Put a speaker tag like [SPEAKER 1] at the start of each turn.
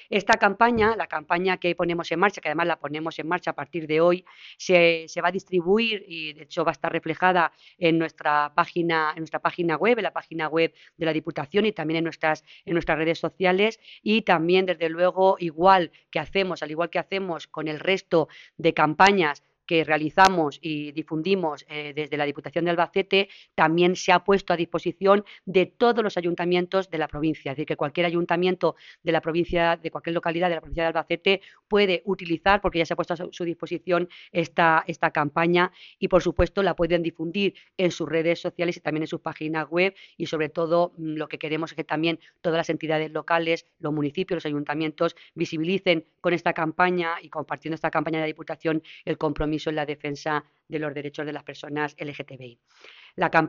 [SPEAKER 1] Esta campaña, la campaña que ponemos en marcha, que además la ponemos en marcha a partir de hoy, se va a distribuir y de hecho va a estar reflejada en nuestra página web, en la página web de la Diputación y también en nuestras redes sociales y también, desde luego, al igual que hacemos con el resto de campañas que realizamos y difundimos desde la Diputación de Albacete, también se ha puesto a disposición de todos los ayuntamientos de la provincia. Es decir, que cualquier ayuntamiento de la provincia, de cualquier localidad de la provincia de Albacete puede utilizar, porque ya se ha puesto a su disposición esta campaña y, por supuesto, la pueden difundir en sus redes sociales y también en sus páginas web y, sobre todo, lo que queremos es que también todas las entidades locales, los municipios, los ayuntamientos visibilicen con esta campaña y compartiendo esta campaña de la Diputación el compromiso en la defensa de los derechos de las personas LGTBI. La